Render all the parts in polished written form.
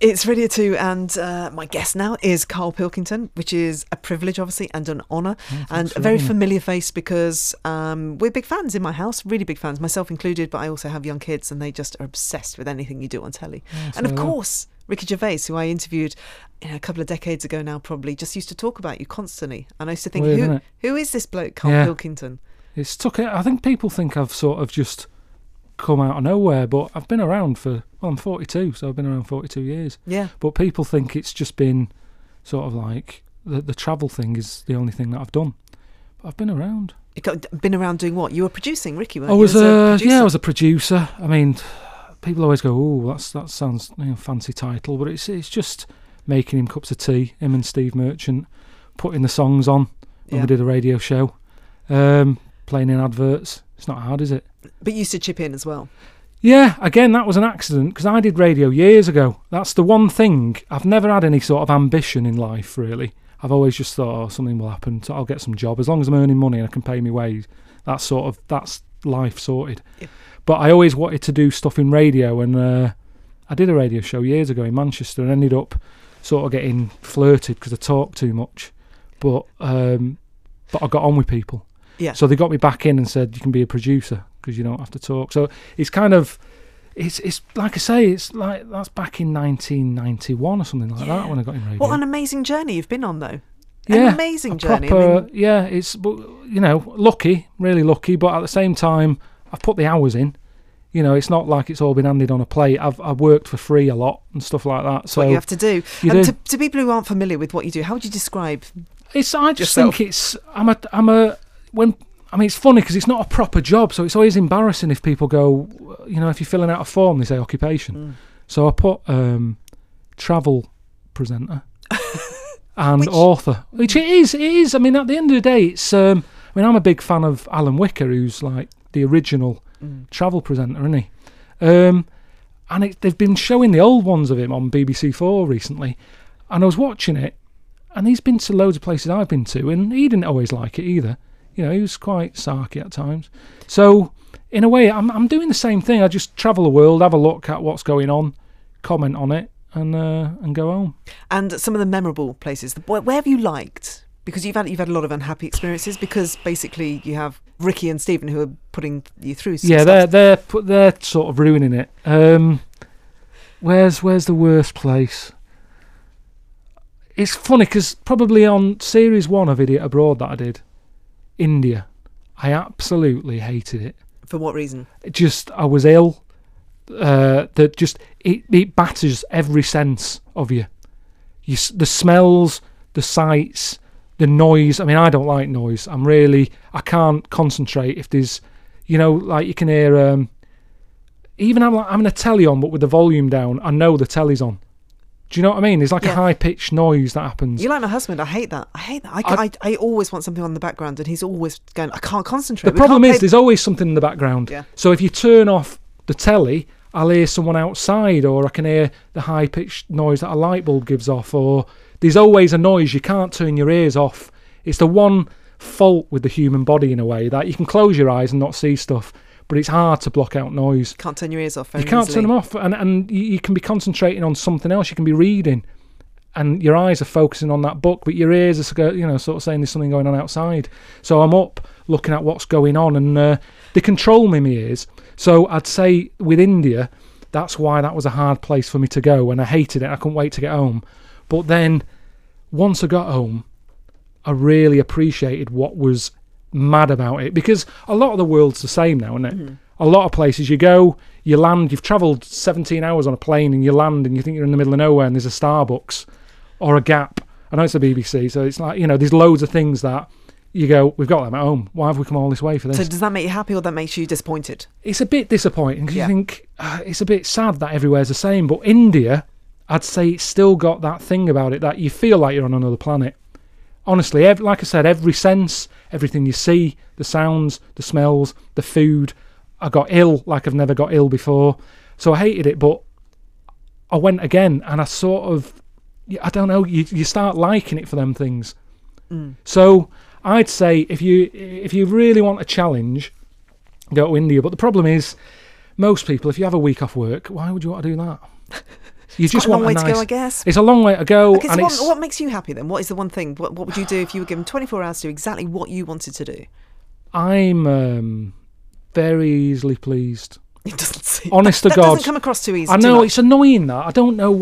It's Radio 2, and my guest now is Carl Pilkington, which is a privilege, obviously, and an honour, and a very familiar face because we're big fans in my house, really big fans, myself included, but I also have young kids and they just are obsessed with anything you do on telly. And of course, Ricky Gervais, who I interviewed a couple of decades ago now probably, just used to talk about you constantly. And I used to think, who is this bloke, Carl Pilkington? It's took it. I think people think I've sort of just come out of nowhere, but I've been around I'm 42, so I've been around 42 years. Yeah. But people think it's just been sort of like the travel thing is the only thing that I've done. But I've been around. Been around doing what? You were producing, Ricky, weren't you? I was a producer. I mean, people always go, "Oh, that sounds fancy title," but it's just making him cups of tea, him and Steve Merchant, putting the songs on when we did a radio show, playing in adverts. It's not hard, is it? But you used to chip in as well. Yeah, again, that was an accident because I did radio years ago. That's the one thing. I've never had any sort of ambition in life, really. I've always just thought, something will happen, so I'll get some job. As long as I'm earning money and I can pay my way, that's life sorted. Yeah. But I always wanted to do stuff in radio, and I did a radio show years ago in Manchester and ended up sort of getting flirted because I talked too much. But I got on with people. Yeah. So they got me back in and said, you can be a producer because you don't have to talk. So it's kind of, it's like I say, it's like that's back in 1991 or something like that when I got in radio. What an amazing journey you've been on, though. Yeah, an amazing journey. It's, lucky, really lucky, but at the same time, I've put the hours in. It's not like it's all been handed on a plate. I've worked for free a lot and stuff like that. That's what you have to do. To people who aren't familiar with what you do, how would you describe I just think it's it's funny because it's not a proper job, so it's always embarrassing if people go, if you're filling out a form, they say occupation. So I put travel presenter and author, which it is. I mean, at the end of the day, it's. I'm a big fan of Alan Wicker, who's like the original travel presenter, isn't he? And they've been showing the old ones of him on BBC4 recently, and I was watching it, and he's been to loads of places I've been to, and he didn't always like it either. He was quite sarky at times. So, in a way, I'm doing the same thing. I just travel the world, have a look at what's going on, comment on it, and go home. And some of the memorable places, where have you liked? Because you've had a lot of unhappy experiences. Because basically, you have Ricky and Stephen who are putting you through. They're sort of ruining it. Where's the worst place? It's funny because probably on series 1 of Idiot Abroad that I did, India, I absolutely hated it. For what reason? I was ill. It batters every sense of you. The smells, the sights, the noise. I mean, I don't like noise. I can't concentrate if there's, like you can hear, even having a telly on, but with the volume down, I know the telly's on. Do you know what I mean? There's like a high-pitched noise that happens. You're like my husband. I hate that. I always want something on the background, and he's always going, I can't concentrate. The problem is there's always something in the background. Yeah. So if you turn off the telly, I'll hear someone outside, or I can hear the high-pitched noise that a light bulb gives off, or there's always a noise. You can't turn your ears off. It's the one fault with the human body in a way, that you can close your eyes and not see stuff, but it's hard to block out noise. Can't turn your ears off. You can't turn them off, and you can be concentrating on something else. You can be reading, and your eyes are focusing on that book, but your ears are, sort of saying there's something going on outside. So I'm up looking at what's going on, and they control me, my ears. So I'd say with India, that's why that was a hard place for me to go, and I hated it. I couldn't wait to get home. But then, once I got home, I really appreciated what was mad about it, because a lot of the world's the same now, isn't it? Mm-hmm. A lot of places you go, you land, you've travelled 17 hours on a plane, and you land and you think you're in the middle of nowhere and there's a Starbucks or a Gap. I know it's the BBC, so it's like, there's loads of things that you go, we've got them at home. Why have we come all this way for this? So does that make you happy, or that makes you disappointed? It's a bit disappointing because you think it's a bit sad that everywhere's the same. But India, I'd say it's still got that thing about it that you feel like you're on another planet. Honestly, like I said, every sense, everything you see, the sounds, the smells, the food. I got ill like I've never got ill before. So I hated it, but I went again, and I sort of, I don't know, you start liking it for them things. So I'd say if you really want a challenge, go to India. But the problem is, most people, if you have a week off work, why would you want to do that? You It's just quite a want long way a nice, to go, I guess. It's a long way to go. Okay, so and what makes you happy then? What is the one thing? What would you do if you were given 24 hours to do exactly what you wanted to do? I'm very easily pleased. It doesn't seem. Honest to that God, doesn't come across too easy. I know too much. it's annoying that. I don't know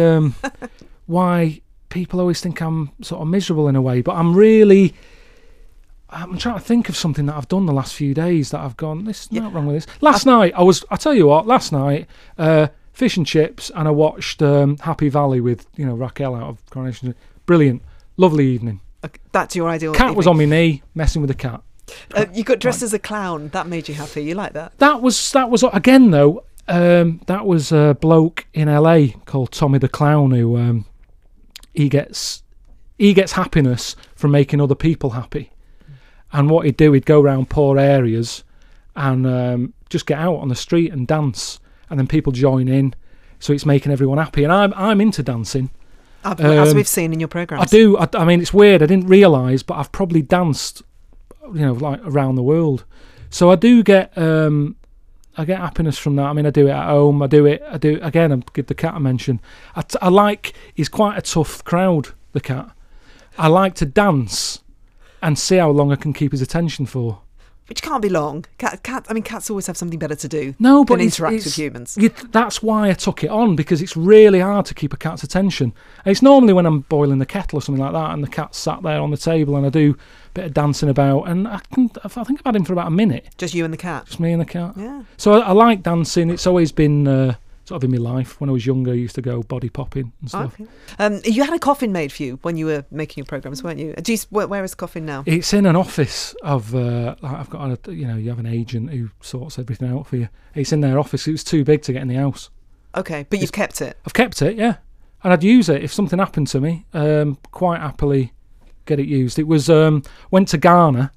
why people always think I'm sort of miserable in a way, but I'm trying to think of something that I've done the last few days that I've gone, there's not wrong with this. Last night, I tell you what, fish and chips, and I watched Happy Valley with, Raquel out of Coronation. Brilliant. Lovely evening. Okay, that's your ideal Cat evening. was on my knee, messing with the cat. You got dressed as a clown. That made you happy. You like that? That was again, though, that was a bloke in LA called Tommy the Clown who he gets happiness from making other people happy. And what he'd do, he'd go around poor areas and just get out on the street and dance, and then people join in. So it's making everyone happy, and I'm into dancing. As we've seen in your programmes. I do. I mean, it's weird. I didn't realise, but I've probably danced, like around the world. So I do get I get happiness from that. I mean, I do it at home. I do again. I give the cat a mention. I like. He's quite a tough crowd. The cat. I like to dance and see how long I can keep his attention for. Which can't be long. Cats always have something better to do than interact with humans. That's why I took it on, because it's really hard to keep a cat's attention. And it's normally when I'm boiling the kettle or something like that, and the cat's sat there on the table, and I do a bit of dancing about, and I think I've had him for about a minute. Just you and the cat? Just me and the cat. Yeah. So I like dancing. It's always been sort of in my life. When I was younger, I used to go body popping and stuff. Okay. You had a coffin made for you when you were making your programmes, weren't you? Where is the coffin now? It's in an office of. I've got you have an agent who sorts everything out for you. It's in their office. It was too big to get in the house. Okay, but you've kept it. I've kept it, yeah, and I'd use it if something happened to me. Quite happily get it used. It was went to Ghana.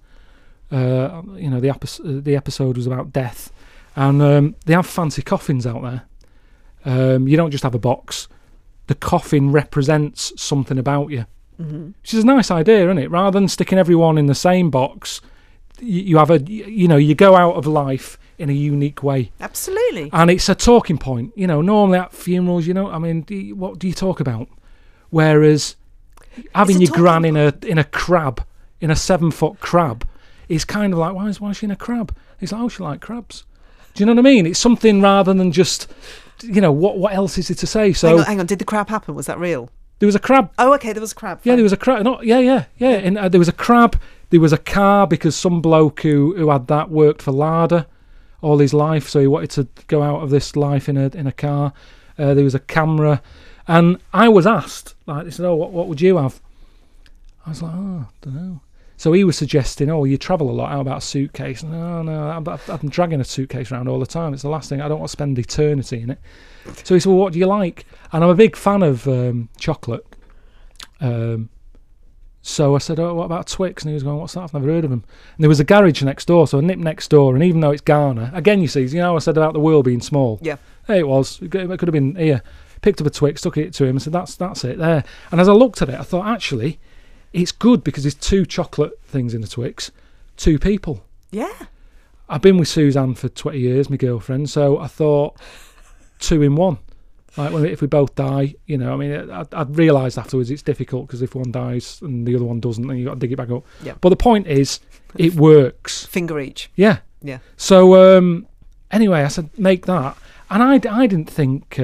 The episode was about death, and they have fancy coffins out there. You don't just have a box. The coffin represents something about you, which is a nice idea, isn't it? Rather than sticking everyone in the same box, you have you go out of life in a unique way. Absolutely. And it's a talking point. Normally at funerals, what do you talk about? Whereas having your gran in a crab, in a 7-foot crab, is kind of like, why is she in a crab? It's like, oh, she likes crabs. Do you know what I mean? It's something rather than just, what else is it to say? So hang on. Did the crab happen? Was that real? There was a crab. Oh, okay. There was a crab. Yeah, there was a crab. No, yeah. And there was a crab. There was a car, because some bloke who had that worked for Lada all his life, so he wanted to go out of this life in a car. There was a camera, and I was asked, like, they said, "Oh, what would you have?" I was like, "Oh, I don't know." So he was suggesting, "Oh, you travel a lot. How about a suitcase?" No, I'm dragging a suitcase around all the time. It's the last thing. I don't want to spend eternity in it. So he said, "Well, what do you like?" And I'm a big fan of chocolate. So I said, "Oh, what about Twix?" And he was going, "What's that? I've never heard of them." And there was a garage next door, so I nipped next door. And even though it's Ghana, again, you see, I said about the world being small. Yeah. There it was. It could have been here. Picked up a Twix, took it to him, and said, "That's it there." And as I looked at it, I thought, actually, it's good because there's 2 chocolate things in the Twix, 2 people. Yeah. I've been with Suzanne for 20 years, my girlfriend, so I thought 2 in 1. Like, if we both die, I realised afterwards it's difficult, because if one dies and the other one doesn't, then you've got to dig it back up. Yeah. But the point is, it works. Finger each. Yeah. Yeah. So, anyway, I said, make that. And I didn't think,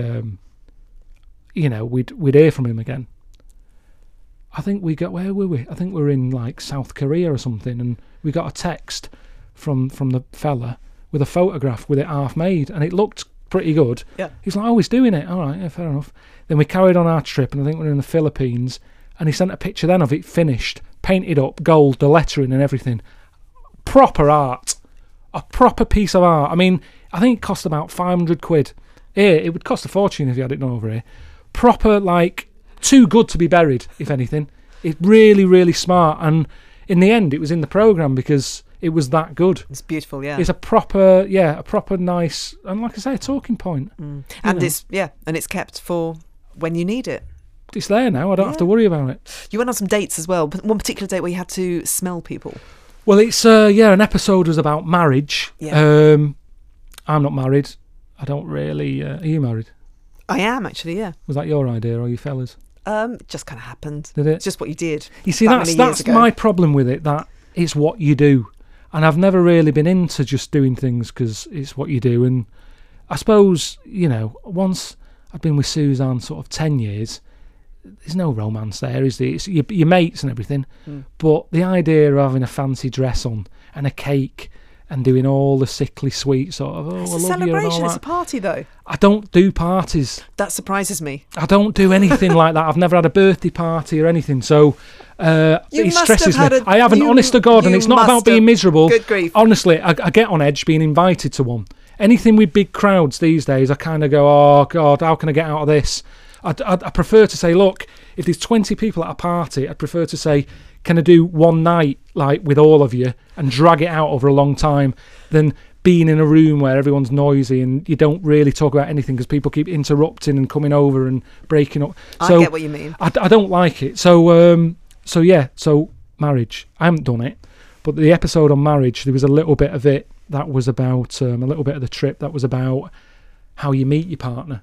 we'd hear from him again. I think where were we? I think we were in, like, South Korea or something, and we got a text from the fella with a photograph with it half made, and it looked pretty good. Yeah. He's like, "Oh, he's doing it. All right, yeah, fair enough." Then we carried on our trip, and I think we were in the Philippines, and he sent a picture then of it finished, painted up, gold, the lettering and everything. Proper art. A proper piece of art. I mean, I think it cost about 500 quid. Here, it would cost a fortune if you had it done over here. Proper, like, too good to be buried, if anything. It's really, really smart. And in the end, it was in the programme because it was that good. It's beautiful, yeah. It's a proper nice, and like I say, a talking point. And it's kept for when you need it. It's there now. I don't have to worry about it. You went on some dates as well. One particular date where you had to smell people. Well, it's an episode was about marriage. Yeah. I'm not married. I don't really. Are you married? I am actually, yeah. Was that your idea or your fellas? It just kind of happened. Did it? It's just what you did. You see, that's my problem with it. That it's what you do, and I've never really been into just doing things because it's what you do. And I suppose, once I've been with Suzanne sort of 10 years, there's no romance there, is there? It's your mates and everything. But the idea of having a fancy dress on and a cake and doing all the sickly sweet sort of, it's I a love celebration. you and all It's that. a party, though. I don't do parties. That surprises me. I don't do anything like that. I've never had a birthday party or anything, so it stresses me. I haven't, honest to God, and it's not about being miserable. Good grief. Honestly, I get on edge being invited to one. Anything with big crowds these days, I kind of go, oh God, how can I get out of this? I prefer to say, look, if there's 20 people at a party, I'd prefer to say, can I do one night like with all of you and drag it out over a long time than being in a room where everyone's noisy and you don't really talk about anything because people keep interrupting and coming over and breaking up. So I get what you mean. I don't like it. So marriage. I haven't done it, but the episode on marriage, there was a little bit of it that was about a little bit of the trip that was about how you meet your partner.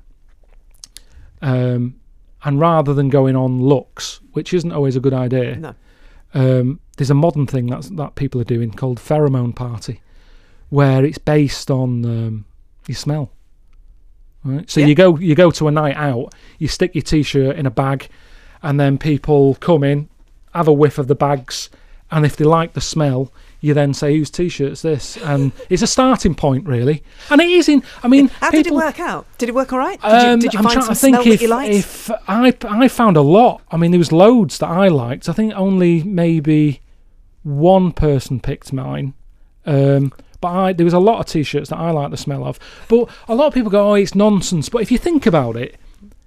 And rather than going on looks, which isn't always a good idea, No. There's a modern thing that people are doing called pheromone party, where it's based on your smell. Right? So you go to a night out, you stick your t-shirt in a bag, and then people come in, have a whiff of the bags, and if they like the smell, you then say, whose t-shirt's this? And it's a starting point, really. And it is How did it work out? Did it work all right? Did you find some smell that you liked? If I found a lot. I mean, there was loads that I liked. I think only maybe one person picked mine. But there was a lot of t-shirts that I liked the smell of. But a lot of people go, oh, it's nonsense. But if you think about it,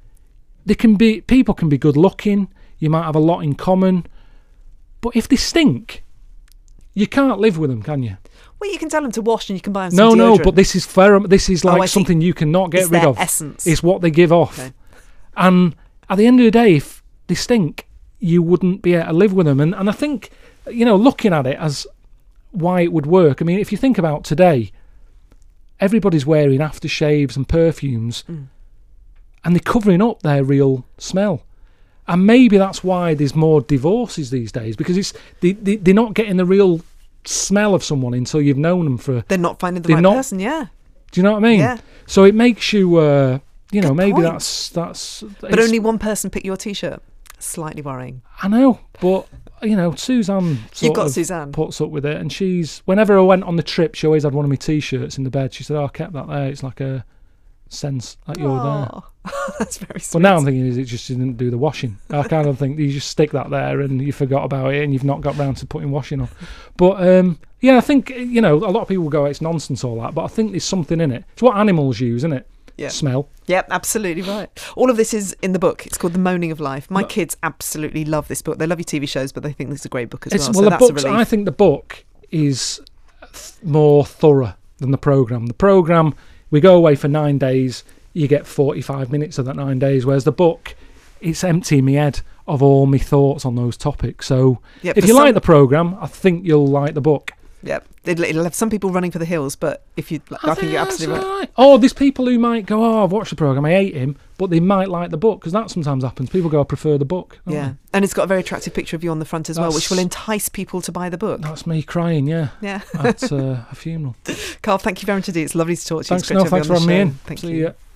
people can be good looking. You might have a lot in common. But if they stink, you can't live with them, can you? Well, you can tell them to wash and you can buy them some deodorant. No, but this is like something you cannot get rid of. Essence. It's what they give off. Okay. And at the end of the day, if they stink, you wouldn't be able to live with them. And I think, looking at it as why it would work, I mean, if you think about today, everybody's wearing aftershaves and perfumes and they're covering up their real smell. And maybe that's why there's more divorces these days, because they're not getting the real smell of someone until you've known them for... They're not finding the right person, yeah. Do you know what I mean? Yeah. So it makes you, Good maybe point. that's... But only one person picked your T-shirt. Slightly worrying. I know, but, Suzanne You've got Suzanne. puts up with it, and whenever I went on the trip, she always had one of my T-shirts in the bed. She said, I kept that there. It's like a sense that you're there. That's very sweet. But now I'm thinking, is it just you didn't do the washing? I kind of think you just stick that there and you forgot about it and you've not got round to putting washing on. But I think, a lot of people go, it's nonsense all that, but I think there's something in it. It's what animals use, isn't it? Yeah. Smell. Yep, absolutely right. All of this is in the book. It's called The Moaning of Life. My kids absolutely love this book. They love your TV shows, but they think this is a great book as well. I think the book is more thorough than the programme. The programme, we go away for 9 days, you get 45 minutes of that 9 days, whereas the book, it's emptying my head of all my thoughts on those topics. So if you like the programme, I think you'll like the book. Yep, it'll have some people running for the hills, but I think you're absolutely right. Oh, there's people who might go, oh, I've watched the programme, I hate him, but they might like the book, because that sometimes happens. People go, I prefer the book. Yeah, and it's got a very attractive picture of you on the front as well, which will entice people to buy the book. That's me crying, yeah. Yeah. At a funeral. Carl, thank you very much indeed. It's lovely to talk to you. Thanks for having me in. Thank you.